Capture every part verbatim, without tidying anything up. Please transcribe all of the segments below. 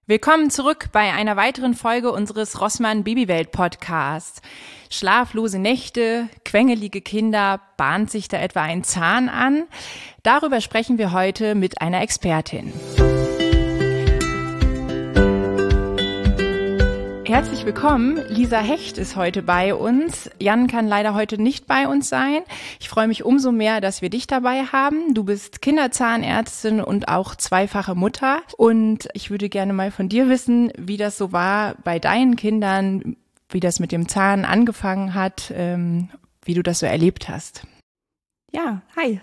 Willkommen zurück bei einer weiteren Folge unseres Rossmann Babywelt Podcasts. Schlaflose Nächte, quengelige Kinder, bahnt sich da etwa ein Zahn an? Darüber sprechen wir heute mit einer Expertin. Herzlich willkommen. Lisa Hecht ist heute bei uns. Jan kann leider heute nicht bei uns sein. Ich freue mich umso mehr, dass wir dich dabei haben. Du bist Kinderzahnärztin und auch zweifache Mutter. Und ich würde gerne mal von dir wissen, wie das so war bei deinen Kindern, wie das mit dem Zahn angefangen hat, ähm, wie du das so erlebt hast. Ja, hi.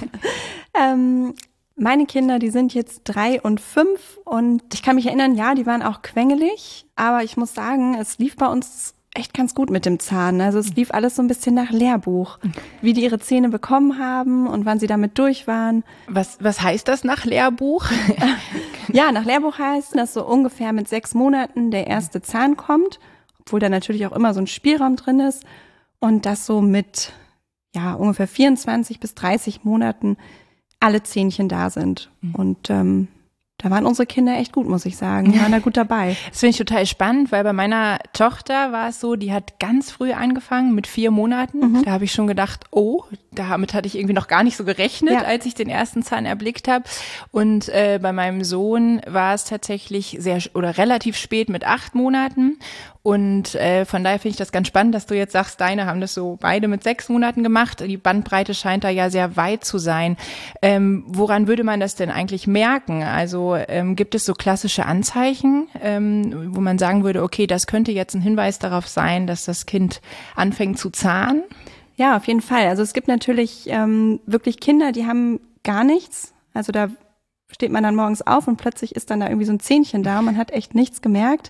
ähm, meine Kinder, die sind jetzt drei und fünf und ich kann mich erinnern, ja, die waren auch quengelig, aber ich muss sagen, es lief bei uns echt ganz gut mit dem Zahn. Also es lief alles so ein bisschen nach Lehrbuch, wie die ihre Zähne bekommen haben und wann sie damit durch waren. Was, was heißt das nach Lehrbuch? Ja, nach Lehrbuch heißt, dass so ungefähr mit sechs Monaten der erste Zahn kommt, obwohl da natürlich auch immer so ein Spielraum drin ist und dass so mit ja ungefähr vierundzwanzig bis dreißig Monaten alle Zähnchen da sind. Mhm. Und ähm, da waren unsere Kinder echt gut, muss ich sagen. Die waren da gut dabei. Das finde ich total spannend, weil bei meiner Tochter war es so, die hat ganz früh angefangen, mit vier Monaten. Mhm. Da habe ich schon gedacht, oh, damit hatte ich irgendwie noch gar nicht so gerechnet, ja, als ich den ersten Zahn erblickt habe. Und äh, bei meinem Sohn war es tatsächlich sehr oder relativ spät mit acht Monaten. Und äh, von daher finde ich das ganz spannend, dass du jetzt sagst, deine haben das so beide mit sechs Monaten gemacht. Die Bandbreite scheint da ja sehr weit zu sein. Ähm, woran würde man das denn eigentlich merken? Also ähm, gibt es so klassische Anzeichen, ähm, wo man sagen würde, okay, das könnte jetzt ein Hinweis darauf sein, dass das Kind anfängt zu zahnen? Ja, auf jeden Fall. Also es gibt natürlich ähm, wirklich Kinder, die haben gar nichts. Also da steht man dann morgens auf und plötzlich ist dann da irgendwie so ein Zähnchen da und man hat echt nichts gemerkt.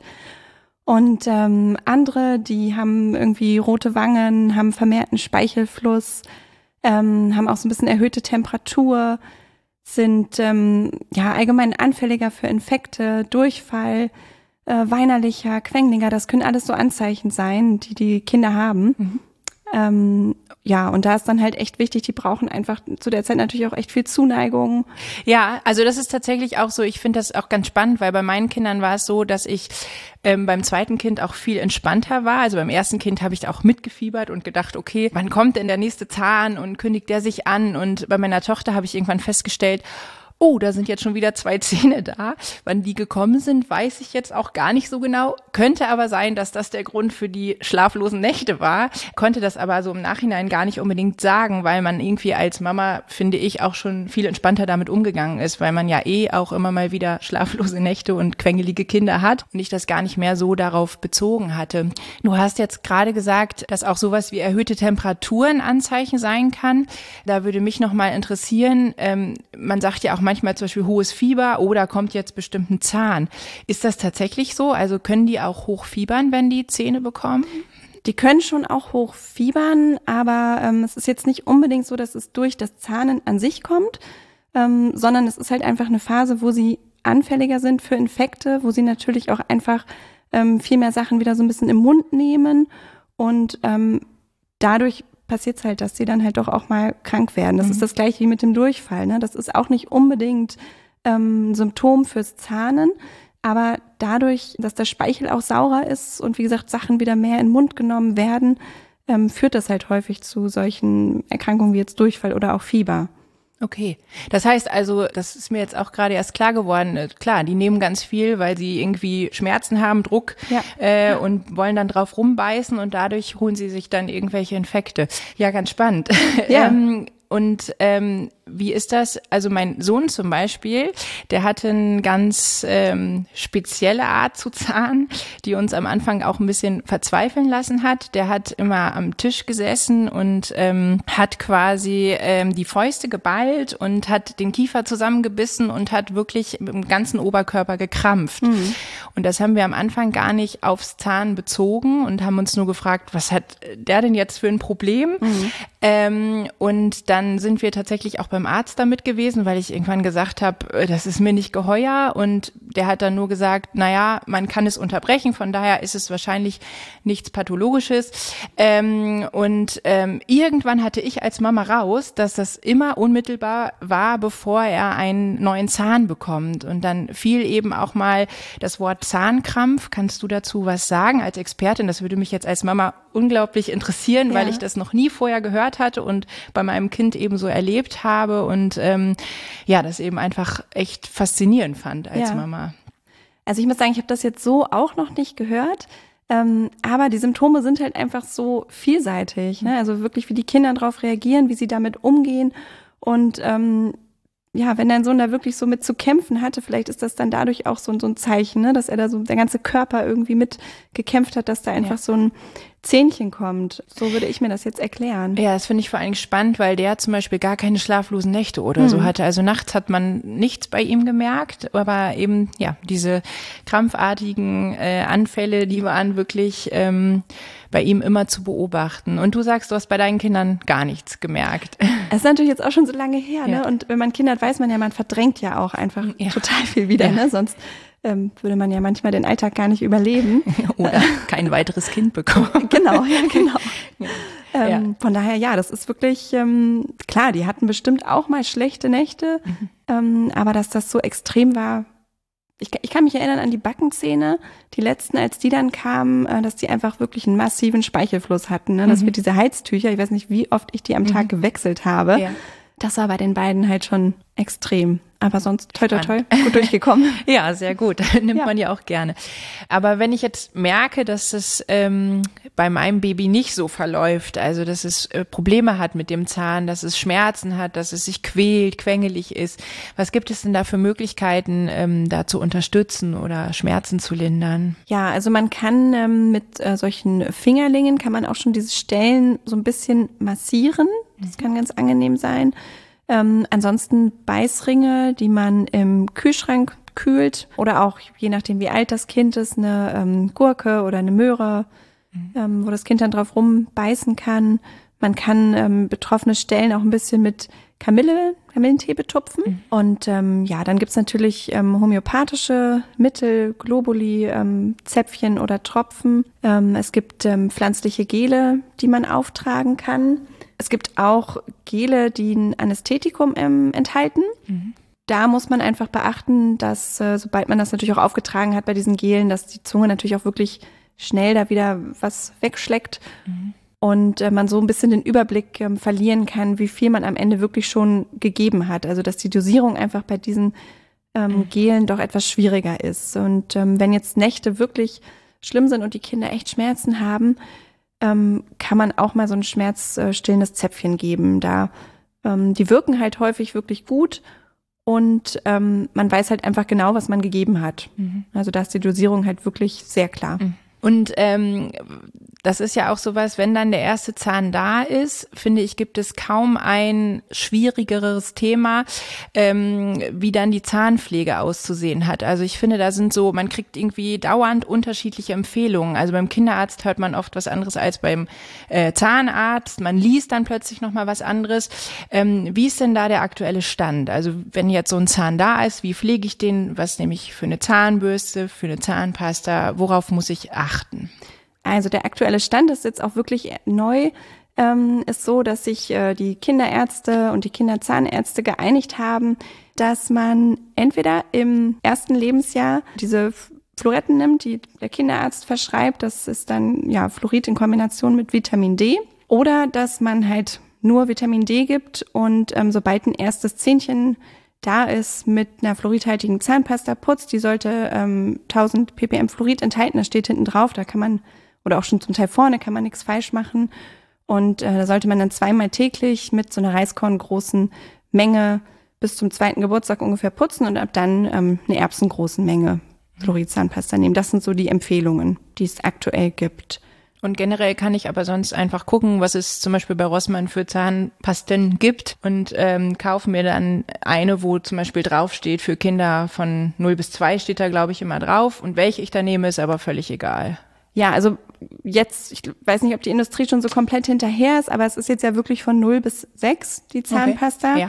Und ähm, andere, die haben irgendwie rote Wangen, haben vermehrten Speichelfluss, ähm, haben auch so ein bisschen erhöhte Temperatur, sind ähm, ja allgemein anfälliger für Infekte, Durchfall, äh, weinerlicher, quengeliger. Das können alles so Anzeichen sein, die die Kinder haben. Mhm. Ähm, ja, und da ist dann halt echt wichtig, die brauchen einfach zu der Zeit natürlich auch echt viel Zuneigung. Ja, also das ist tatsächlich auch so, ich finde das auch ganz spannend, weil bei meinen Kindern war es so, dass ich ähm, beim zweiten Kind auch viel entspannter war. Also beim ersten Kind habe ich auch mitgefiebert und gedacht, okay, wann kommt denn der nächste Zahn und kündigt der sich an? Und bei meiner Tochter habe ich irgendwann festgestellt, oh, da sind jetzt schon wieder zwei Zähne da. Wann die gekommen sind, weiß ich jetzt auch gar nicht so genau. Könnte aber sein, dass das der Grund für die schlaflosen Nächte war. Konnte das aber so im Nachhinein gar nicht unbedingt sagen, weil man irgendwie als Mama, finde ich, auch schon viel entspannter damit umgegangen ist, weil man ja eh auch immer mal wieder schlaflose Nächte und quengelige Kinder hat und ich das gar nicht mehr so darauf bezogen hatte. Du hast jetzt gerade gesagt, dass auch sowas wie erhöhte Temperaturen Anzeichen sein kann. Da würde mich noch mal interessieren, ähm, man sagt ja auch manchmal zum Beispiel hohes Fieber oder kommt jetzt bestimmt ein Zahn. Ist das tatsächlich so? Also können die auch hochfiebern, wenn die Zähne bekommen? Die können schon auch hochfiebern, aber ähm, es ist jetzt nicht unbedingt so, dass es durch das Zahnen an sich kommt, ähm, sondern es ist halt einfach eine Phase, wo sie anfälliger sind für Infekte, wo sie natürlich auch einfach ähm, viel mehr Sachen wieder so ein bisschen im Mund nehmen und ähm, dadurch passiert es halt, dass sie dann halt doch auch mal krank werden. Das mhm. ist das Gleiche wie mit dem Durchfall. Ne? Das ist auch nicht unbedingt ähm, ein Symptom fürs Zahnen, aber dadurch, dass der Speichel auch saurer ist und wie gesagt Sachen wieder mehr in den Mund genommen werden, ähm, führt das halt häufig zu solchen Erkrankungen wie jetzt Durchfall oder auch Fieber. Okay, das heißt also, das ist mir jetzt auch gerade erst klar geworden, klar, die nehmen ganz viel, weil sie irgendwie Schmerzen haben, Druck ja. äh, und wollen dann drauf rumbeißen und dadurch holen sie sich dann irgendwelche Infekte. Ja, ganz spannend. Ja. ähm, und ähm, wie ist das? Also mein Sohn zum Beispiel, der hatte eine ganz ähm, spezielle Art zu zahnen, die uns am Anfang auch ein bisschen verzweifeln lassen hat. Der hat immer am Tisch gesessen und ähm, hat quasi ähm, die Fäuste geballt und hat den Kiefer zusammengebissen und hat wirklich mit dem ganzen Oberkörper gekrampft. Mhm. Und das haben wir am Anfang gar nicht aufs Zahn bezogen und haben uns nur gefragt, was hat der denn jetzt für ein Problem? Mhm. Ähm, und dann sind wir tatsächlich auch beim Arzt damit gewesen, weil ich irgendwann gesagt habe, das ist mir nicht geheuer und der hat dann nur gesagt, naja, man kann es unterbrechen, von daher ist es wahrscheinlich nichts Pathologisches. Ähm, und ähm, irgendwann hatte ich als Mama raus, dass das immer unmittelbar war, bevor er einen neuen Zahn bekommt. Und dann fiel eben auch mal das Wort Zahnkrampf. Kannst du dazu was sagen als Expertin? Das würde mich jetzt als Mama unglaublich interessieren, ja. weil ich das noch nie vorher gehört hatte und bei meinem Kind eben so erlebt habe und ähm, ja, das eben einfach echt faszinierend fand als ja. Mama. Also ich muss sagen, ich habe das jetzt so auch noch nicht gehört, ähm, aber die Symptome sind halt einfach so vielseitig, ne? Also wirklich, wie die Kinder darauf reagieren, wie sie damit umgehen und ähm, ja, wenn dein Sohn da wirklich so mit zu kämpfen hatte, vielleicht ist das dann dadurch auch so, so ein Zeichen, ne, dass er da so, der ganze Körper irgendwie mit gekämpft hat, dass da einfach ja. so ein Zähnchen kommt. So würde ich mir das jetzt erklären. Ja, das finde ich vor allen Dingen spannend, weil der zum Beispiel gar keine schlaflosen Nächte oder mhm. so hatte. Also nachts hat man nichts bei ihm gemerkt, aber eben, ja, diese krampfartigen äh, Anfälle, die waren wirklich ähm, bei ihm immer zu beobachten. Und du sagst, du hast bei deinen Kindern gar nichts gemerkt. Es ist natürlich jetzt auch schon so lange her, ja. ne? Und wenn man Kinder hat, weiß man ja, man verdrängt ja auch einfach ja. total viel wieder, ja. ne? Sonst ähm, würde man ja manchmal den Alltag gar nicht überleben. Oder kein weiteres Kind bekommen. Genau, ja, genau. Ja. Ähm, ja. Von daher, ja, das ist wirklich, ähm, klar, die hatten bestimmt auch mal schlechte Nächte, mhm. ähm, aber dass das so extrem war, ich, ich kann mich erinnern an die Backenzähne, die letzten, als die dann kamen, äh, dass die einfach wirklich einen massiven Speichelfluss hatten, ne? Das mhm. wird diese Heiztücher, ich weiß nicht, wie oft ich die am Tag mhm. gewechselt habe. Ja. Das war bei den beiden halt schon extrem. Aber sonst toi toi toi, gut durchgekommen. Ja, sehr gut. Nimmt ja. man ja auch gerne. Aber wenn ich jetzt merke, dass es ähm, bei meinem Baby nicht so verläuft, also dass es äh, Probleme hat mit dem Zahn, dass es Schmerzen hat, dass es sich quält, quengelig ist, was gibt es denn da für Möglichkeiten, ähm, da zu unterstützen oder Schmerzen zu lindern? Ja, also man kann ähm, mit äh, solchen Fingerlingen, kann man auch schon diese Stellen so ein bisschen massieren. Das kann ganz angenehm sein. Ähm, ansonsten Beißringe, die man im Kühlschrank kühlt oder auch, je nachdem wie alt das Kind ist, eine ähm, Gurke oder eine Möhre, mhm. ähm, wo das Kind dann drauf rumbeißen kann. Man kann ähm, betroffene Stellen auch ein bisschen mit Kamille, Kamillentee betupfen. Mhm. Und ähm, ja, dann gibt's natürlich ähm, homöopathische Mittel, Globuli, ähm, Zäpfchen oder Tropfen. Ähm, es gibt ähm, pflanzliche Gele, die man auftragen kann. Es gibt auch Gele, die ein Anästhetikum ähm, enthalten. Mhm. Da muss man einfach beachten, dass äh, sobald man das natürlich auch aufgetragen hat bei diesen Gelen, dass die Zunge natürlich auch wirklich schnell da wieder was wegschleckt. Mhm. Und äh, man so ein bisschen den Überblick ähm, verlieren kann, wie viel man am Ende wirklich schon gegeben hat. Also dass die Dosierung einfach bei diesen ähm, mhm. Gelen doch etwas schwieriger ist. Und ähm, wenn jetzt Nächte wirklich schlimm sind und die Kinder echt Schmerzen haben, ähm, kann man auch mal so ein schmerzstillendes Zäpfchen geben. Da ähm, die wirken halt häufig wirklich gut und ähm, man weiß halt einfach genau, was man gegeben hat. Mhm. Also da ist die Dosierung halt wirklich sehr klar. Mhm. Und ähm, das ist ja auch sowas, wenn dann der erste Zahn da ist, finde ich, gibt es kaum ein schwierigeres Thema, ähm, wie dann die Zahnpflege auszusehen hat. Also ich finde, da sind so, man kriegt irgendwie dauernd unterschiedliche Empfehlungen. Also beim Kinderarzt hört man oft was anderes als beim äh, Zahnarzt. Man liest dann plötzlich nochmal was anderes. Ähm, wie ist denn da der aktuelle Stand? Also wenn jetzt so ein Zahn da ist, wie pflege ich den? Was nehme ich für eine Zahnbürste, für eine Zahnpasta? Worauf muss ich achten? Also der aktuelle Stand ist jetzt auch wirklich neu, ähm, ist so, dass sich äh, die Kinderärzte und die Kinderzahnärzte geeinigt haben, dass man entweder im ersten Lebensjahr diese Floretten nimmt, die der Kinderarzt verschreibt, das ist dann ja Fluorid in Kombination mit Vitamin D, oder dass man halt nur Vitamin D gibt und ähm, sobald ein erstes Zähnchen da ist, mit einer fluoridhaltigen Zahnpasta putzt, die sollte ähm, tausend ppm Fluorid enthalten, das steht hinten drauf, da kann man, oder auch schon zum Teil vorne, kann man nichts falsch machen. Und äh, da sollte man dann zweimal täglich mit so einer reiskorngroßen Menge bis zum zweiten Geburtstag ungefähr putzen und ab dann ähm, eine erbsengroßen Menge Fluorid-Zahnpasta nehmen. Das sind so die Empfehlungen, die es aktuell gibt. Und generell kann ich aber sonst einfach gucken, was es zum Beispiel bei Rossmann für Zahnpasten gibt und ähm, kaufe mir dann eine, wo zum Beispiel draufsteht, für Kinder von null bis zwei steht da, glaube ich, immer drauf. Und welche ich da nehme, ist aber völlig egal. Ja, also jetzt, ich weiß nicht, ob die Industrie schon so komplett hinterher ist, aber es ist jetzt ja wirklich von null bis sechs die Zahnpasta. Okay. Ja.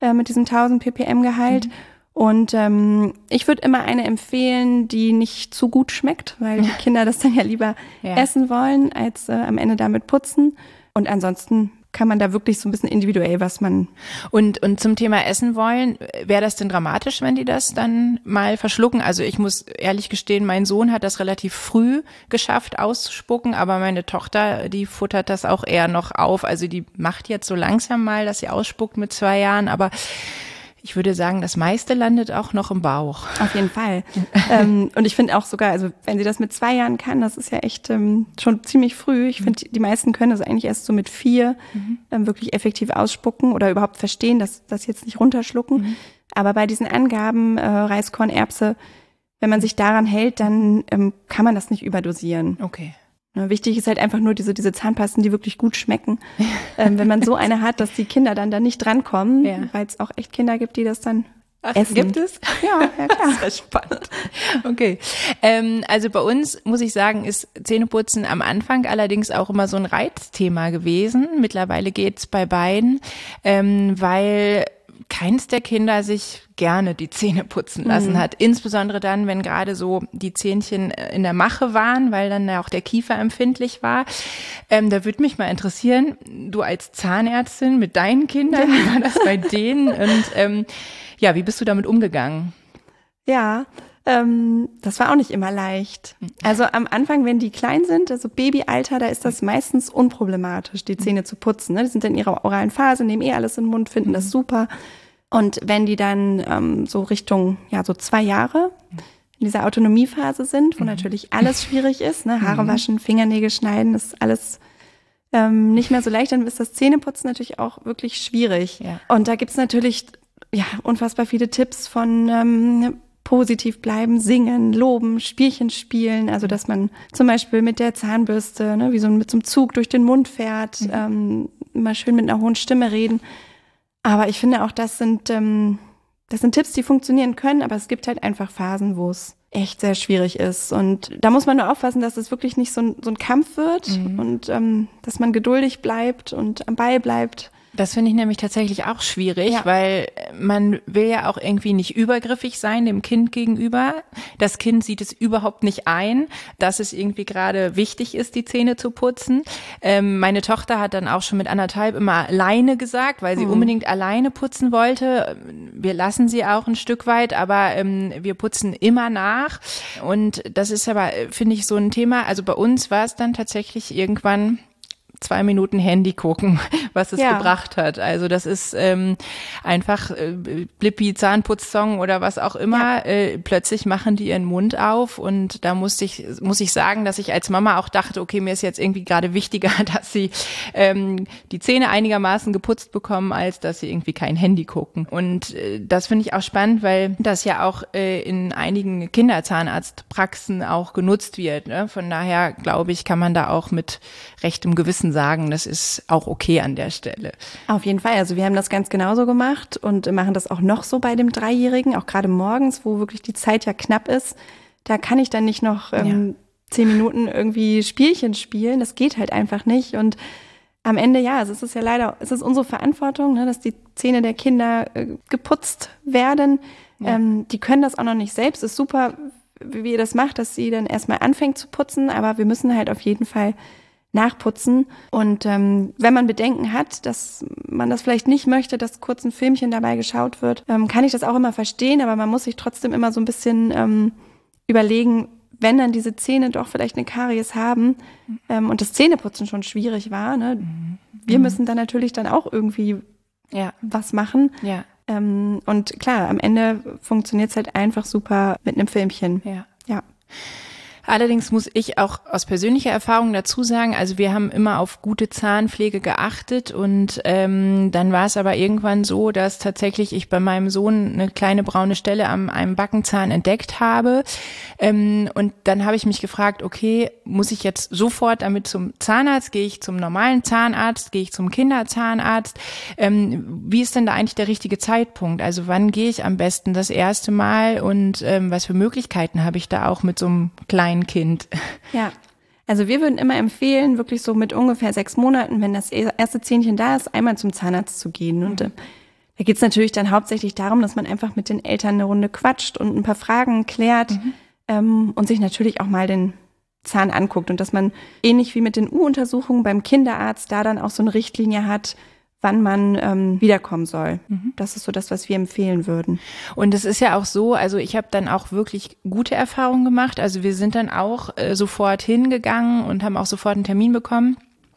äh, mit diesem tausend ppm Gehalt. Mhm. Und ähm, ich würde immer eine empfehlen, die nicht zu gut schmeckt, weil die Kinder das dann ja lieber ja. essen wollen, als äh, am Ende damit putzen. Und ansonsten kann man da wirklich so ein bisschen individuell, was man... Und und zum Thema essen wollen, wäre das denn dramatisch, wenn die das dann mal verschlucken? Also ich muss ehrlich gestehen, mein Sohn hat das relativ früh geschafft auszuspucken, aber meine Tochter, die futtert das auch eher noch auf. Also die macht jetzt so langsam mal, dass sie ausspuckt mit zwei Jahren, aber... Ich würde sagen, das meiste landet auch noch im Bauch. Auf jeden Fall. ähm, und ich finde auch sogar, also wenn sie das mit zwei Jahren kann, das ist ja echt ähm, schon ziemlich früh. Ich finde, die meisten können das eigentlich erst so mit vier mhm. ähm, wirklich effektiv ausspucken oder überhaupt verstehen, dass das jetzt nicht runterschlucken. Mhm. Aber bei diesen Angaben, äh, Reiskorn, Erbse, wenn man sich daran hält, dann ähm, kann man das nicht überdosieren. Okay. Ja, wichtig ist halt einfach nur diese, diese Zahnpasten, die wirklich gut schmecken. ähm, wenn man so eine hat, dass die Kinder dann da nicht drankommen, ja. weil es auch echt Kinder gibt, die das dann Ach, essen. Gibt es? Ja, ja klar. Das ist spannend. Okay. Ähm, also bei uns, muss ich sagen, ist Zähneputzen am Anfang allerdings auch immer so ein Reizthema gewesen. Mittlerweile geht's bei beiden, ähm, weil keins der Kinder sich gerne die Zähne putzen lassen mhm. hat. Insbesondere dann, wenn gerade so die Zähnchen in der Mache waren, weil dann ja auch der Kiefer empfindlich war. Ähm, da würde mich mal interessieren, du als Zahnärztin mit deinen Kindern, wie war das bei denen? Und ähm, ja, wie bist du damit umgegangen? Ja, ähm, das war auch nicht immer leicht. Also am Anfang, wenn die klein sind, also Babyalter, da ist das meistens unproblematisch, die Zähne zu putzen. Ne? Die sind in ihrer oralen Phase, nehmen eh alles in den Mund, finden mhm. das super. Und wenn die dann ähm, so Richtung, ja, so zwei Jahre in dieser Autonomiephase sind, wo mhm. natürlich alles schwierig ist, ne, Haare mhm. waschen, Fingernägel schneiden, das ist alles ähm, nicht mehr so leicht, dann ist das Zähneputzen natürlich auch wirklich schwierig. Ja. Und da gibt's natürlich, ja, unfassbar viele Tipps von ähm, positiv bleiben, singen, loben, Spielchen spielen, also dass man zum Beispiel mit der Zahnbürste, ne, wie so mit so einem Zug durch den Mund fährt, mhm. ähm, immer schön mit einer hohen Stimme reden. Aber ich finde auch, das sind, ähm, das sind Tipps, die funktionieren können, aber es gibt halt einfach Phasen, wo es echt sehr schwierig ist. Und da muss man nur aufpassen, dass es wirklich nicht so ein, so ein Kampf wird mhm. und ähm, dass man geduldig bleibt und am Ball bleibt. Das finde ich nämlich tatsächlich auch schwierig, ja. weil man will ja auch irgendwie nicht übergriffig sein dem Kind gegenüber. Das Kind sieht es überhaupt nicht ein, dass es irgendwie gerade wichtig ist, die Zähne zu putzen. Ähm, meine Tochter hat dann auch schon mit anderthalb immer alleine gesagt, weil sie mhm. unbedingt alleine putzen wollte. Wir lassen sie auch ein Stück weit, aber ähm, wir putzen immer nach. Und das ist aber, finde ich, so ein Thema. Also bei uns war es dann tatsächlich irgendwann zwei Minuten Handy gucken, was es ja. gebracht hat. Also das ist ähm, einfach äh, Blippi, Zahnputzsong oder was auch immer. Ja. Äh, plötzlich machen die ihren Mund auf und da musste ich, muss ich sagen, dass ich als Mama auch dachte, okay, mir ist jetzt irgendwie gerade wichtiger, dass sie ähm, die Zähne einigermaßen geputzt bekommen, als dass sie irgendwie kein Handy gucken. Und äh, das finde ich auch spannend, weil das ja auch äh, in einigen Kinderzahnarztpraxen auch genutzt wird. Ne? Von daher, glaube ich, kann man da auch mit rechtem Gewissen sagen, das ist auch okay an der Stelle. Auf jeden Fall. Also wir haben das ganz genauso gemacht und machen das auch noch so bei dem Dreijährigen, auch gerade morgens, wo wirklich die Zeit ja knapp ist. Da kann ich dann nicht noch ähm, ja. zehn Minuten irgendwie Spielchen spielen. Das geht halt einfach nicht. Und am Ende, ja, also es ist ja leider, es ist unsere Verantwortung, ne, dass die Zähne der Kinder äh, geputzt werden. Ja. Ähm, die können das auch noch nicht selbst. Ist super, wie ihr das macht, dass sie dann erstmal anfängt zu putzen. Aber wir müssen halt auf jeden Fall nachputzen. Und ähm, wenn man Bedenken hat, dass man das vielleicht nicht möchte, dass kurz ein Filmchen dabei geschaut wird, ähm, kann ich das auch immer verstehen, aber man muss sich trotzdem immer so ein bisschen ähm, überlegen, wenn dann diese Zähne doch vielleicht eine Karies haben ähm, und das Zähneputzen schon schwierig war, ne? Mhm. Wir mhm. müssen dann natürlich dann auch irgendwie ja. was machen. Ja. Ähm, und klar, am Ende funktioniert es halt einfach super mit einem Filmchen. Ja. Ja. Allerdings muss ich auch aus persönlicher Erfahrung dazu sagen, also wir haben immer auf gute Zahnpflege geachtet und ähm, dann war es aber irgendwann so, dass tatsächlich ich bei meinem Sohn eine kleine braune Stelle am einem Backenzahn entdeckt habe ähm, und dann habe ich mich gefragt, okay, muss ich jetzt sofort damit zum Zahnarzt, gehe ich zum normalen Zahnarzt, gehe ich zum Kinderzahnarzt, ähm, wie ist denn da eigentlich der richtige Zeitpunkt? Also wann gehe ich am besten das erste Mal und ähm, was für Möglichkeiten habe ich da auch mit so einem kleinen Kind? Ja, also wir würden immer empfehlen, wirklich so mit ungefähr sechs Monaten, wenn das erste Zähnchen da ist, einmal zum Zahnarzt zu gehen. Und äh, Da geht es natürlich dann hauptsächlich darum, dass man einfach mit den Eltern eine Runde quatscht und ein paar Fragen klärt mhm. ähm, und sich natürlich auch mal den Zahn anguckt und dass man ähnlich wie mit den U-Untersuchungen beim Kinderarzt da dann auch so eine Richtlinie hat, wann man ähm, wiederkommen soll. Mhm. Das ist so das, was wir empfehlen würden. Und es ist ja auch so, also ich habe dann auch wirklich gute Erfahrungen gemacht. Also wir sind dann auch äh, sofort hingegangen und haben auch sofort einen Termin bekommen.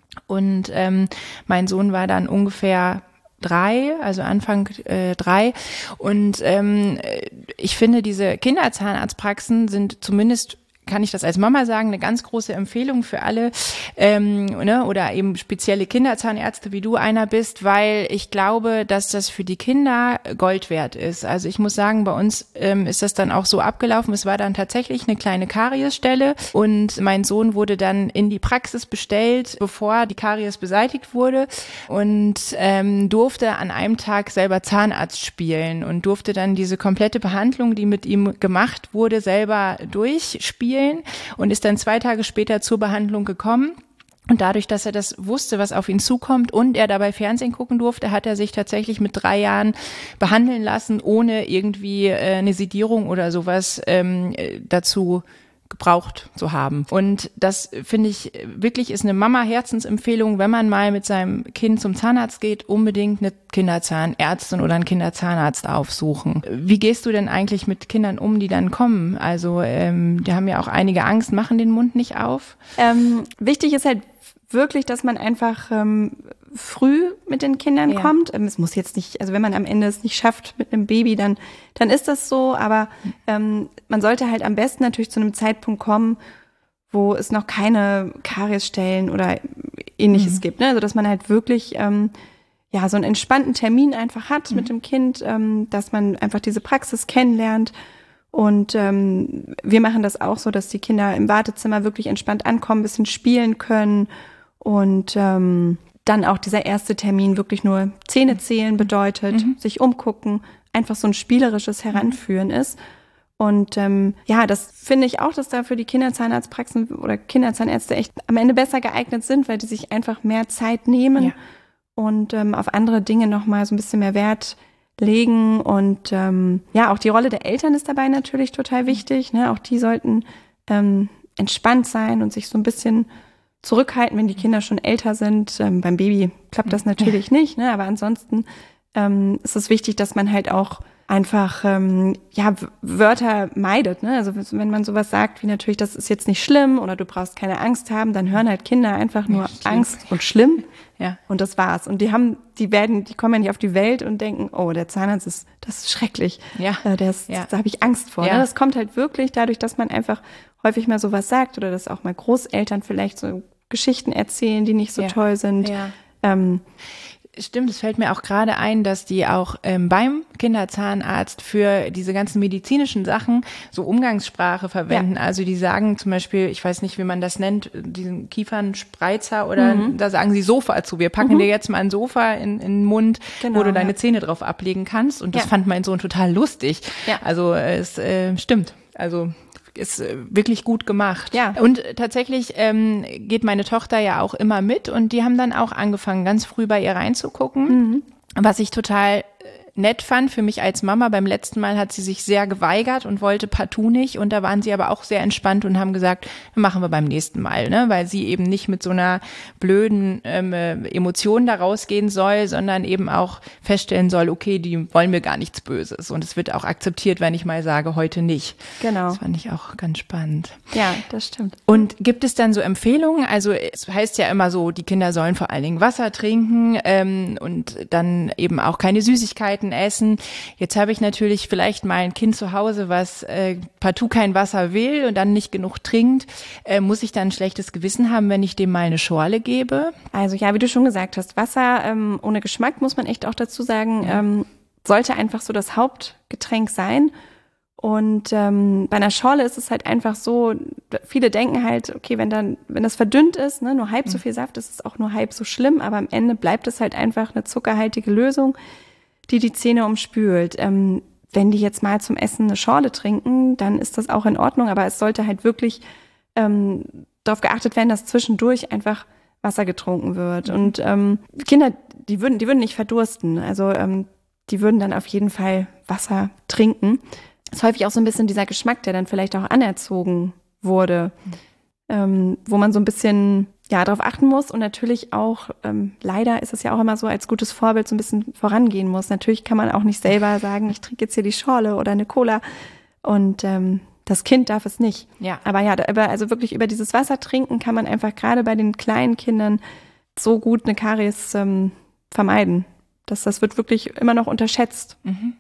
Und ähm, mein Sohn war dann ungefähr drei, also Anfang äh, drei. Und ähm, ich finde, diese Kinderzahnarztpraxen sind zumindest, kann ich das als Mama sagen, eine ganz große Empfehlung für alle ähm, ne, oder eben spezielle Kinderzahnärzte, wie du einer bist, weil ich glaube, dass das für die Kinder Gold wert ist. Also ich muss sagen, bei uns ähm, ist das dann auch so abgelaufen. Es war dann tatsächlich eine kleine Kariesstelle und mein Sohn wurde dann in die Praxis bestellt, bevor die Karies beseitigt wurde und ähm, durfte an einem Tag selber Zahnarzt spielen und durfte dann diese komplette Behandlung, die mit ihm gemacht wurde, selber durchspielen. Und ist dann zwei Tage später zur Behandlung gekommen. Und dadurch, dass er das wusste, was auf ihn zukommt und er dabei Fernsehen gucken durfte, hat er sich tatsächlich mit drei Jahren behandeln lassen, ohne irgendwie äh, eine Sedierung oder sowas ähm, dazu gebraucht zu haben. Und das finde ich wirklich ist eine Mama-Herzensempfehlung, wenn man mal mit seinem Kind zum Zahnarzt geht, unbedingt eine Kinderzahnärztin oder einen Kinderzahnarzt aufsuchen. Wie gehst du denn eigentlich mit Kindern um, die dann kommen? Also ähm, die haben ja auch einige Angst, machen den Mund nicht auf. Ähm, wichtig ist halt wirklich, dass man einfach ähm, früh mit den Kindern ja. kommt. Ähm, es muss jetzt nicht, also wenn man am Ende es nicht schafft mit einem Baby, dann dann ist das so. Aber ähm, man sollte halt am besten natürlich zu einem Zeitpunkt kommen, wo es noch keine Kariesstellen oder Ähnliches mhm. gibt. Ne? Also dass man halt wirklich ähm, ja so einen entspannten Termin einfach hat mhm. mit dem Kind, ähm, dass man einfach diese Praxis kennenlernt. Und ähm, wir machen das auch so, dass die Kinder im Wartezimmer wirklich entspannt ankommen, ein bisschen spielen können und ähm, dann auch dieser erste Termin wirklich nur Zähne zählen bedeutet, mhm. sich umgucken, einfach so ein spielerisches Heranführen ist. Und ähm, ja, das finde ich auch, dass da für die Kinderzahnarztpraxen oder Kinderzahnärzte echt am Ende besser geeignet sind, weil die sich einfach mehr Zeit nehmen ja. und ähm, auf andere Dinge nochmal so ein bisschen mehr Wert legen. Und ähm, ja, auch die Rolle der Eltern ist dabei natürlich total wichtig. Ne? Auch die sollten ähm, entspannt sein und sich so ein bisschen zurückhalten, wenn die Kinder schon älter sind. Ähm, beim Baby klappt das natürlich ja. nicht, ne? Aber ansonsten ähm, ist es wichtig, dass man halt auch einfach ähm, ja Wörter meidet. Ne? Also wenn man sowas sagt wie natürlich, das ist jetzt nicht schlimm oder du brauchst keine Angst haben, dann hören halt Kinder einfach nur ja, Angst und schlimm. Ja. Und das war's. Und die haben, die werden, die kommen ja nicht auf die Welt und denken, oh, der Zahnarzt ist, das ist schrecklich. Ja. Äh, der ist, ja. Da habe ich Angst vor. Ja. Ne? Das kommt halt wirklich dadurch, dass man einfach häufig mal sowas sagt oder dass auch mal Großeltern vielleicht so Geschichten erzählen, die nicht so ja. toll sind. Ja. Ähm, Stimmt, es fällt mir auch gerade ein, dass die auch ähm, beim Kinderzahnarzt für diese ganzen medizinischen Sachen so Umgangssprache verwenden. Ja. Also die sagen zum Beispiel, ich weiß nicht, wie man das nennt, diesen Kiefernspreizer oder mhm. da sagen sie Sofa zu. Wir packen mhm. dir jetzt mal ein Sofa in, in den Mund, genau, wo du deine ja. Zähne drauf ablegen kannst. Und das ja. fand mein Sohn total lustig. Ja. Also es äh, stimmt. Also ist wirklich gut gemacht. Ja. Und tatsächlich ähm, geht meine Tochter ja auch immer mit und die haben dann auch angefangen, ganz früh bei ihr reinzugucken, mhm. was ich total nett fand für mich als Mama. Beim letzten Mal hat sie sich sehr geweigert und wollte partout nicht und da waren sie aber auch sehr entspannt und haben gesagt, machen wir beim nächsten Mal, ne? Weil sie eben nicht mit so einer blöden ähm, Emotion da rausgehen soll, sondern eben auch feststellen soll, okay, die wollen mir gar nichts Böses und es wird auch akzeptiert, wenn ich mal sage, heute nicht. Genau. Das fand ich auch ganz spannend. Ja, das stimmt. Und gibt es dann so Empfehlungen? Also es heißt ja immer so, die Kinder sollen vor allen Dingen Wasser trinken ähm, und dann eben auch keine Süßigkeiten essen. Jetzt habe ich natürlich vielleicht mal ein Kind zu Hause, was äh, partout kein Wasser will und dann nicht genug trinkt. Äh, muss ich dann ein schlechtes Gewissen haben, wenn ich dem mal eine Schorle gebe? Also ja, wie du schon gesagt hast, Wasser ähm, ohne Geschmack, muss man echt auch dazu sagen, ja. ähm, sollte einfach so das Hauptgetränk sein. Und ähm, bei einer Schorle ist es halt einfach so, viele denken halt, okay, wenn dann, wenn das verdünnt ist, ne, nur halb so viel Saft, ist es auch nur halb so schlimm, aber am Ende bleibt es halt einfach eine zuckerhaltige Lösung, die die Zähne umspült. Ähm, wenn die jetzt mal zum Essen eine Schorle trinken, dann ist das auch in Ordnung, aber es sollte halt wirklich ähm, darauf geachtet werden, dass zwischendurch einfach Wasser getrunken wird. Und ähm, Kinder, die würden, die würden nicht verdursten. Also ähm, die würden dann auf jeden Fall Wasser trinken. Das ist häufig auch so ein bisschen dieser Geschmack, der dann vielleicht auch anerzogen wurde, ähm, wo man so ein bisschen ja darauf achten muss und natürlich auch, ähm, leider ist es ja auch immer so, als gutes Vorbild so ein bisschen vorangehen muss. Natürlich kann man auch nicht selber sagen, ich trinke jetzt hier die Schorle oder eine Cola und ähm, das Kind darf es nicht. Ja. Aber ja, da, also wirklich über dieses Wasser trinken kann man einfach gerade bei den kleinen Kindern so gut eine Karies ähm, vermeiden. Das, das wird wirklich immer noch unterschätzt. Mhm.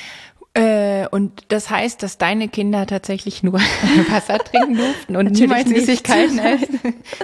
Äh, und das heißt, dass deine Kinder tatsächlich nur Wasser trinken durften und niemals Süßigkeiten essen?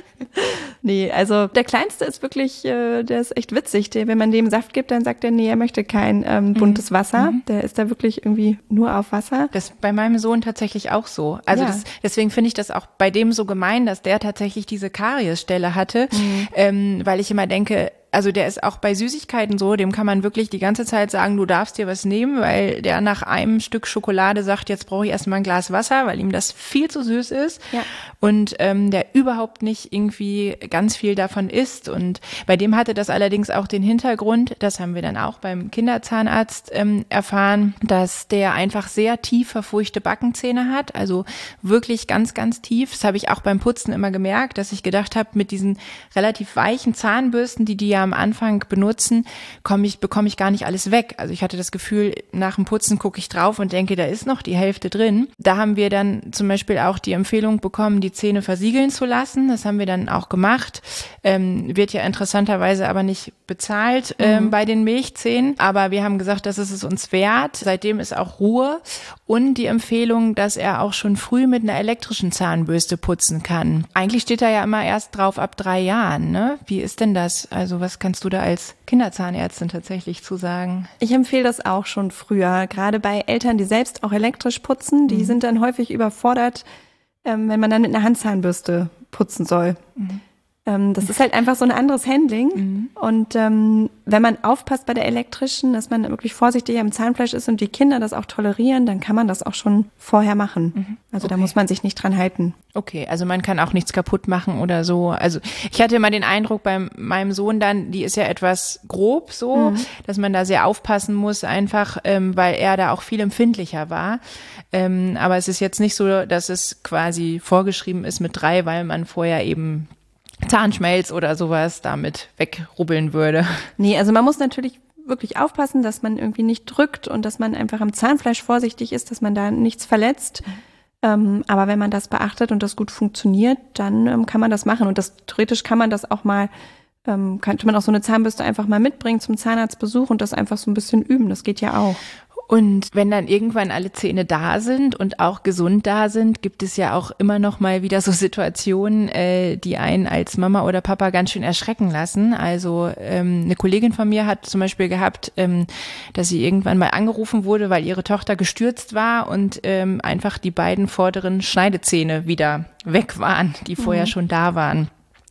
Nee, also der Kleinste ist wirklich, äh, der ist echt witzig. Der, wenn man dem Saft gibt, dann sagt er, nee, er möchte kein ähm, buntes Wasser. Mhm. Der ist da wirklich irgendwie nur auf Wasser. Das ist bei meinem Sohn tatsächlich auch so. Also ja. das, deswegen finde ich das auch bei dem so gemein, dass der tatsächlich diese Kariesstelle hatte, mhm. ähm, weil ich immer denke, also der ist auch bei Süßigkeiten so, dem kann man wirklich die ganze Zeit sagen, du darfst dir was nehmen, weil der nach einem Stück Schokolade sagt, jetzt brauche ich erstmal ein Glas Wasser, weil ihm das viel zu süß ist. Ja. Und ähm, der überhaupt nicht irgendwie ganz viel davon isst. Und bei dem hatte das allerdings auch den Hintergrund, das haben wir dann auch beim Kinderzahnarzt ähm, erfahren, dass der einfach sehr tief verfurchte Backenzähne hat, also wirklich ganz, ganz tief. Das habe ich auch beim Putzen immer gemerkt, dass ich gedacht habe, mit diesen relativ weichen Zahnbürsten, die die ja am Anfang benutzen, komme ich, bekomme ich gar nicht alles weg. Also ich hatte das Gefühl, nach dem Putzen gucke ich drauf und denke, da ist noch die Hälfte drin. Da haben wir dann zum Beispiel auch die Empfehlung bekommen, die Zähne versiegeln zu lassen. Das haben wir dann auch gemacht. Ähm, wird ja interessanterweise aber nicht bezahlt ähm, mhm. bei den Milchzähnen. Aber wir haben gesagt, das ist es uns wert. Seitdem ist auch Ruhe. Und die Empfehlung, dass er auch schon früh mit einer elektrischen Zahnbürste putzen kann. Eigentlich steht da ja immer erst drauf ab drei Jahren, ne? Wie ist denn das? Also was kannst du da als Kinderzahnärztin tatsächlich zu sagen? Ich empfehle das auch schon früher. Gerade bei Eltern, die selbst auch elektrisch putzen, die mhm. sind dann häufig überfordert, ähm, wenn man dann mit einer Handzahnbürste putzen soll. Mhm. Ähm, das ist halt einfach so ein anderes Handling. Mhm. Und ähm, wenn man aufpasst bei der elektrischen, dass man wirklich vorsichtig am Zahnfleisch ist und die Kinder das auch tolerieren, dann kann man das auch schon vorher machen. Mhm. Also okay. Da muss man sich nicht dran halten. Okay, also man kann auch nichts kaputt machen oder so. Also ich hatte immer den Eindruck bei meinem Sohn dann, die ist ja etwas grob so, mhm. dass man da sehr aufpassen muss einfach, ähm, weil er da auch viel empfindlicher war. Ähm, aber es ist jetzt nicht so, dass es quasi vorgeschrieben ist mit drei, weil man vorher eben Zahnschmelz oder sowas damit wegrubbeln würde. Nee, also man muss natürlich wirklich aufpassen, dass man irgendwie nicht drückt und dass man einfach am Zahnfleisch vorsichtig ist, dass man da nichts verletzt. Mhm. Ähm, aber wenn man das beachtet und das gut funktioniert, dann ähm, kann man das machen. Und das theoretisch kann man das auch mal, ähm, könnte man auch so eine Zahnbürste einfach mal mitbringen zum Zahnarztbesuch und das einfach so ein bisschen üben. Das geht ja auch. Und wenn dann irgendwann alle Zähne da sind und auch gesund da sind, gibt es ja auch immer noch mal wieder so Situationen, äh, die einen als Mama oder Papa ganz schön erschrecken lassen. Also ähm, eine Kollegin von mir hat zum Beispiel gehabt, ähm, dass sie irgendwann mal angerufen wurde, weil ihre Tochter gestürzt war und ähm, einfach die beiden vorderen Schneidezähne wieder weg waren, die vorher mhm. schon da waren.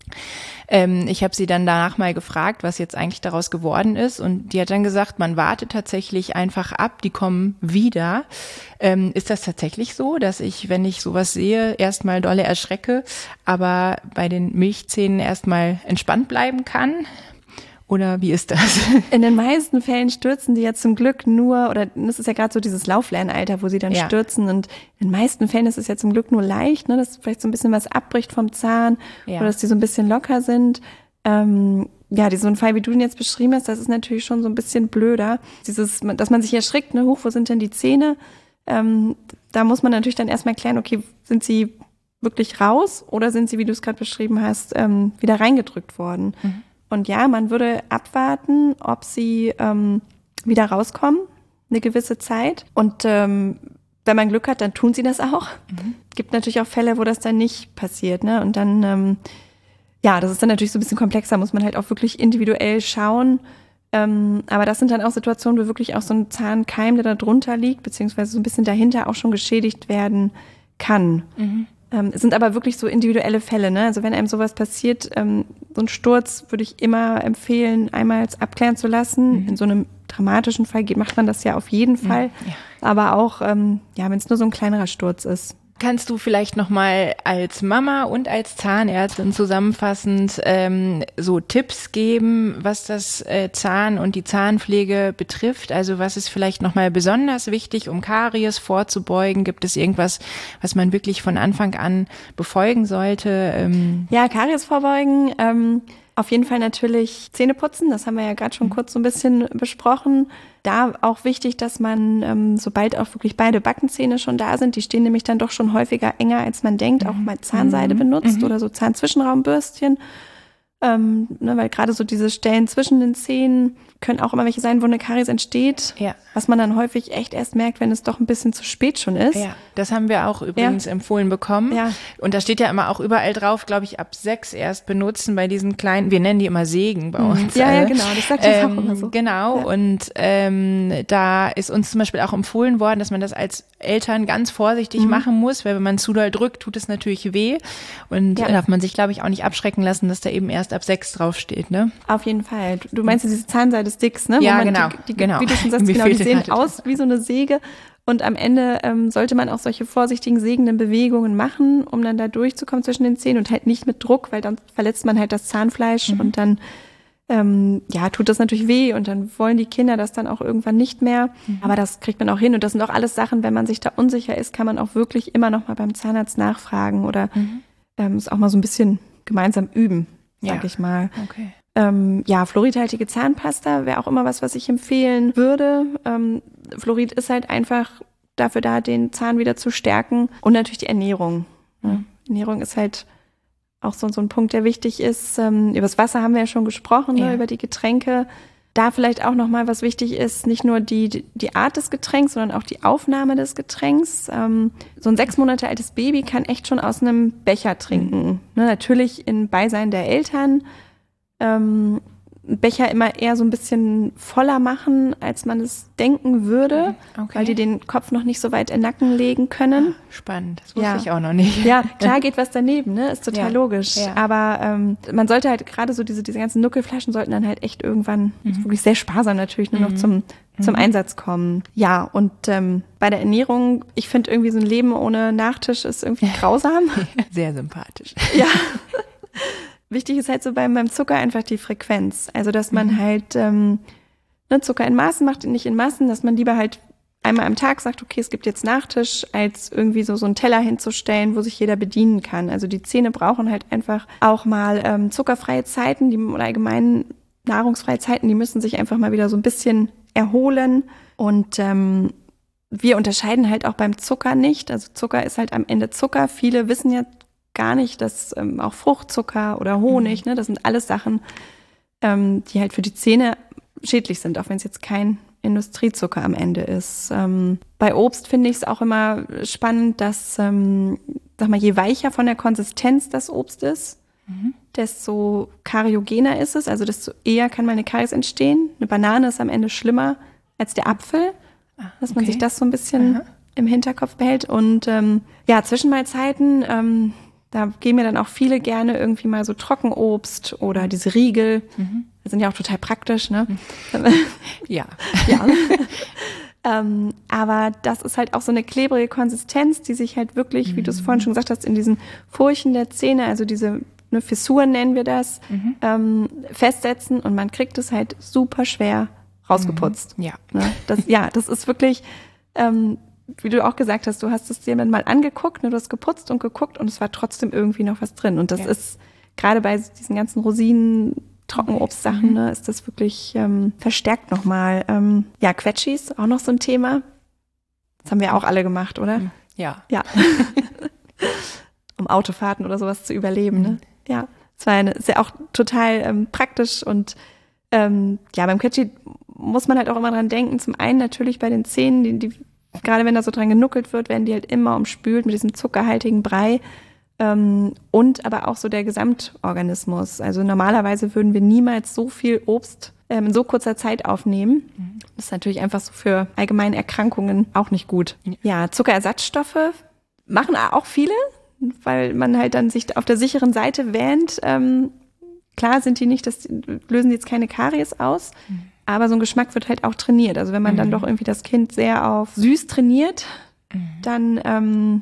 Ähm, ich habe sie dann danach mal gefragt, was jetzt eigentlich daraus geworden ist. Und die hat dann gesagt, man wartet tatsächlich einfach ab, die kommen wieder. Ähm, ist das tatsächlich so, dass ich, wenn ich sowas sehe, erstmal dolle erschrecke, aber bei den Milchzähnen erstmal entspannt bleiben kann? Oder wie ist das? In den meisten Fällen stürzen die ja zum Glück nur, oder das ist ja gerade so dieses Lauflernalter, wo sie dann ja. stürzen. Und in den meisten Fällen ist es ja zum Glück nur leicht, ne, dass vielleicht so ein bisschen was abbricht vom Zahn ja. oder dass die so ein bisschen locker sind. Ähm, ja, die, so ein Fall, wie du ihn jetzt beschrieben hast, das ist natürlich schon so ein bisschen blöder. Dieses, dass man sich erschrickt, ne, hoch, wo sind denn die Zähne? Ähm, da muss man natürlich dann erstmal klären, okay, sind sie wirklich raus oder sind sie, wie du es gerade beschrieben hast, ähm, wieder reingedrückt worden? Mhm. Und ja, man würde abwarten, ob sie ähm, wieder rauskommen, eine gewisse Zeit. Und ähm, wenn man Glück hat, dann tun sie das auch. Mhm. Gibt natürlich auch Fälle, wo das dann nicht passiert, ne? Und dann, ähm, ja, das ist dann natürlich so ein bisschen komplexer, muss man halt auch wirklich individuell schauen. Ähm, aber das sind dann auch Situationen, wo wirklich auch so ein Zahnkeim, der da drunter liegt, beziehungsweise so ein bisschen dahinter auch schon geschädigt werden kann. Mhm. Ähm, es sind aber wirklich so individuelle Fälle, ne? Also wenn einem sowas passiert, ähm, so ein Sturz würde ich immer empfehlen, einmal abklären zu lassen. Mhm. In so einem dramatischen Fall geht, macht man das ja auf jeden Fall. Ja. Aber auch, ähm, ja, wenn es nur so ein kleinerer Sturz ist. Kannst du vielleicht nochmal als Mama und als Zahnärztin zusammenfassend ähm, so Tipps geben, was das äh, Zahn und die Zahnpflege betrifft? Also was ist vielleicht nochmal besonders wichtig, um Karies vorzubeugen? Gibt es irgendwas, was man wirklich von Anfang an befolgen sollte? Ähm ja, Karies vorbeugen. Ähm Auf jeden Fall natürlich Zähne putzen, das haben wir ja gerade schon kurz so ein bisschen besprochen. Da auch wichtig, dass man, ähm, sobald auch wirklich beide Backenzähne schon da sind, die stehen nämlich dann doch schon häufiger enger, als man denkt, auch mal Zahnseide mhm. benutzt mhm. oder so Zahnzwischenraumbürstchen. Ähm, ne, weil gerade so diese Stellen zwischen den Zähnen können auch immer welche sein, wo eine Karies entsteht, ja. was man dann häufig echt erst merkt, wenn es doch ein bisschen zu spät schon ist. Ja, das haben wir auch übrigens ja. empfohlen bekommen. Ja. Und da steht ja immer auch überall drauf, glaube ich, ab sechs erst benutzen bei diesen kleinen, wir nennen die immer Sägen bei uns. Ja, also, ja, genau, das sagt das ähm, auch immer so. Genau, ja. und ähm, da ist uns zum Beispiel auch empfohlen worden, dass man das als Eltern ganz vorsichtig mhm. machen muss, weil wenn man zu doll drückt, tut es natürlich weh. Und ja. darf man sich, glaube ich, auch nicht abschrecken lassen, dass da eben erst ab sechs draufsteht, ne? Auf jeden Fall. Du meinst diese Zahnseide-Sticks, ne? Ja, Wo man genau, die, die, genau. Wie du schon sagst, Mir genau, die sehen gerade aus wie so eine Säge. Und am Ende ähm, sollte man auch solche vorsichtigen sägenden Bewegungen machen, um dann da durchzukommen zwischen den Zähnen und halt nicht mit Druck, weil dann verletzt man halt das Zahnfleisch mhm. und dann ähm, ja tut das natürlich weh und dann wollen die Kinder das dann auch irgendwann nicht mehr. Mhm. Aber das kriegt man auch hin und das sind auch alles Sachen, wenn man sich da unsicher ist, kann man auch wirklich immer noch mal beim Zahnarzt nachfragen oder mhm. ähm, es auch mal so ein bisschen gemeinsam üben, sag ja. ich mal. Okay. Ähm, ja, fluoridhaltige Zahnpasta wäre auch immer was, was ich empfehlen würde. Ähm, Fluorid ist halt einfach dafür da, den Zahn wieder zu stärken und natürlich die Ernährung. Ne? Mhm. Ernährung ist halt auch so, so ein Punkt, der wichtig ist. Ähm, über das Wasser haben wir ja schon gesprochen, ja. ne? Über die Getränke. Da vielleicht auch nochmal, was wichtig ist, nicht nur die, die Art des Getränks, sondern auch die Aufnahme des Getränks. Ähm, so ein sechs Monate altes Baby kann echt schon aus einem Becher trinken. Mhm. Ne? Natürlich in Beisein der Eltern. Ähm, Becher immer eher so ein bisschen voller machen, als man es denken würde, okay. weil die den Kopf noch nicht so weit in den Nacken legen können. Spannend, das wusste ja. ich auch noch nicht. Ja, klar geht was daneben, ne? Ist total ja. logisch. Ja. Aber ähm, man sollte halt gerade so diese diese ganzen Nuckelflaschen sollten dann halt echt irgendwann mhm. wirklich sehr sparsam natürlich nur noch mhm. zum zum mhm. Einsatz kommen. Ja, und ähm, bei der Ernährung, ich finde irgendwie so ein Leben ohne Nachtisch ist irgendwie grausam. Sehr sympathisch. Ja. Wichtig ist halt so beim, beim Zucker einfach die Frequenz. Also, dass man mhm. halt ähm, ne, Zucker in Maßen macht, nicht in Massen, dass man lieber halt einmal am Tag sagt, okay, es gibt jetzt Nachtisch, als irgendwie so so einen Teller hinzustellen, wo sich jeder bedienen kann. Also die Zähne brauchen halt einfach auch mal ähm, zuckerfreie Zeiten, die oder allgemein nahrungsfreie Zeiten, die müssen sich einfach mal wieder so ein bisschen erholen. Und ähm, wir unterscheiden halt auch beim Zucker nicht. Also Zucker ist halt am Ende Zucker. Viele wissen ja gar nicht, dass ähm, auch Fruchtzucker oder Honig, mhm. ne, das sind alles Sachen, ähm, die halt für die Zähne schädlich sind, auch wenn es jetzt kein Industriezucker am Ende ist. Ähm, bei Obst finde ich es auch immer spannend, dass, ähm, sag mal, je weicher von der Konsistenz das Obst ist, mhm. desto kariogener ist es, also desto eher kann mal eine Karies entstehen. Eine Banane ist am Ende schlimmer als der Apfel, ah, dass man okay. sich das so ein bisschen Aha. im Hinterkopf behält. Und ähm, ja, Zwischenmahlzeiten, ähm, da gehen mir dann auch viele gerne irgendwie mal so Trockenobst oder diese Riegel. Mhm. Die sind ja auch total praktisch, ne? Ja. Ja. ähm, aber das ist halt auch so eine klebrige Konsistenz, die sich halt wirklich, mhm. wie du es vorhin schon gesagt hast, in diesen Furchen der Zähne, also diese ne, Fissuren nennen wir das, mhm. ähm, festsetzen und man kriegt es halt super schwer rausgeputzt. Mhm. Ja. Ne? Das, ja, das ist wirklich... Ähm, wie du auch gesagt hast, du hast es dir mal angeguckt, ne, du hast geputzt und geguckt und es war trotzdem irgendwie noch was drin. Und das ja. ist gerade bei diesen ganzen Rosinen, Trockenobstsachen, mhm. ne, ist das wirklich ähm, verstärkt nochmal. Ähm, ja, Quetschis, auch noch so ein Thema. Das haben wir auch alle gemacht, oder? Ja. Ja. Um Autofahrten oder sowas zu überleben, mhm. ne? Ja. Es war eine, ist ja auch total ähm, praktisch und ähm, ja, beim Quetschi muss man halt auch immer dran denken. Zum einen natürlich bei den Zähnen, die, die gerade wenn da so dran genuckelt wird, werden die halt immer umspült mit diesem zuckerhaltigen Brei. Ähm, und aber auch so der Gesamtorganismus. Also normalerweise würden wir niemals so viel Obst ähm, in so kurzer Zeit aufnehmen. Mhm. Das ist natürlich einfach so für allgemeine Erkrankungen auch nicht gut. Ja, ja, Zuckerersatzstoffe machen auch viele, weil man halt dann sich auf der sicheren Seite wähnt. Ähm, klar sind die nicht, das lösen jetzt keine Karies aus. Mhm. Aber so ein Geschmack wird halt auch trainiert. Also wenn man mhm. dann doch irgendwie das Kind sehr auf süß trainiert, mhm. dann ähm,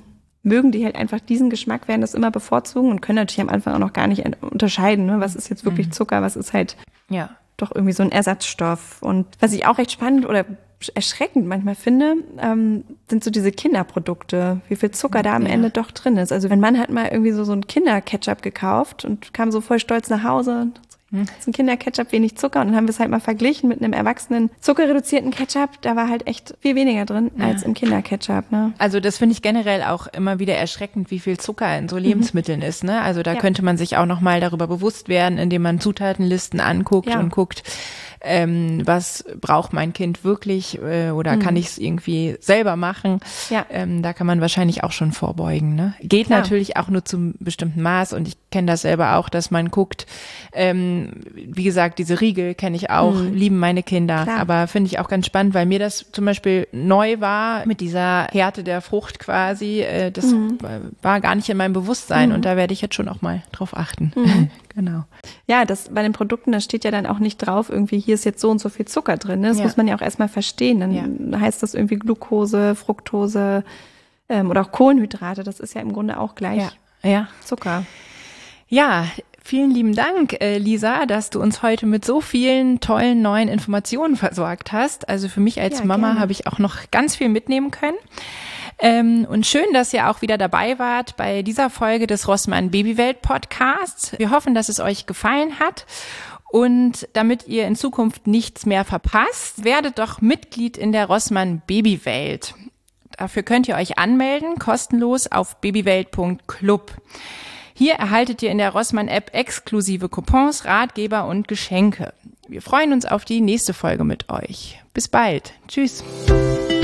mögen die halt einfach diesen Geschmack, werden das immer bevorzugen und können natürlich am Anfang auch noch gar nicht unterscheiden, ne? Was ist jetzt wirklich Zucker, was ist halt ja. doch irgendwie so ein Ersatzstoff. Und was ich auch recht spannend oder erschreckend manchmal finde, ähm, sind so diese Kinderprodukte, wie viel Zucker da am ja. Ende doch drin ist. Also mein Mann hat mal irgendwie so, so ein Kinderketchup gekauft und kam so voll stolz nach Hause. Das ist ein Kinderketchup, wenig Zucker. Und dann haben wir es halt mal verglichen mit einem erwachsenen, zuckerreduzierten Ketchup. Da war halt echt viel weniger drin ja. als im Kinderketchup. Ne? Also das finde ich generell auch immer wieder erschreckend, wie viel Zucker in so Lebensmitteln mhm. ist. Ne? Also da ja. könnte man sich auch noch mal darüber bewusst werden, indem man Zutatenlisten anguckt ja. und guckt, ähm, was braucht mein Kind wirklich äh, oder mhm. kann ich es irgendwie selber machen. Ja. Ähm, da kann man wahrscheinlich auch schon vorbeugen. Ne? Geht Klar. natürlich auch nur zum bestimmten Maß. Und ich kenne das selber auch, dass man guckt, ähm, wie gesagt, diese Riegel kenne ich auch, mhm. lieben meine Kinder. Klar. Aber finde ich auch ganz spannend, weil mir das zum Beispiel neu war mit dieser Härte der Frucht quasi. Äh, das mhm. war gar nicht in meinem Bewusstsein mhm. und da werde ich jetzt schon auch mal drauf achten. Mhm. Genau. Ja, das bei den Produkten, da steht ja dann auch nicht drauf, irgendwie hier ist jetzt so und so viel Zucker drin. Ne? Das ja. muss man ja auch erstmal verstehen. Dann ja. heißt das irgendwie Glucose, Fructose ähm, oder auch Kohlenhydrate. Das ist ja im Grunde auch gleich ja. Ja. Zucker. Ja, vielen lieben Dank, äh, Lisa, dass du uns heute mit so vielen tollen neuen Informationen versorgt hast. Also für mich als ja, Mama habe ich auch noch ganz viel mitnehmen können. Ähm, und schön, dass ihr auch wieder dabei wart bei dieser Folge des Rossmann Babywelt Podcasts. Wir hoffen, dass es euch gefallen hat. Und damit ihr in Zukunft nichts mehr verpasst, werdet doch Mitglied in der Rossmann Babywelt. Dafür könnt ihr euch anmelden, kostenlos auf babywelt punkt club. Hier erhaltet ihr in der Rossmann-App exklusive Coupons, Ratgeber und Geschenke. Wir freuen uns auf die nächste Folge mit euch. Bis bald. Tschüss.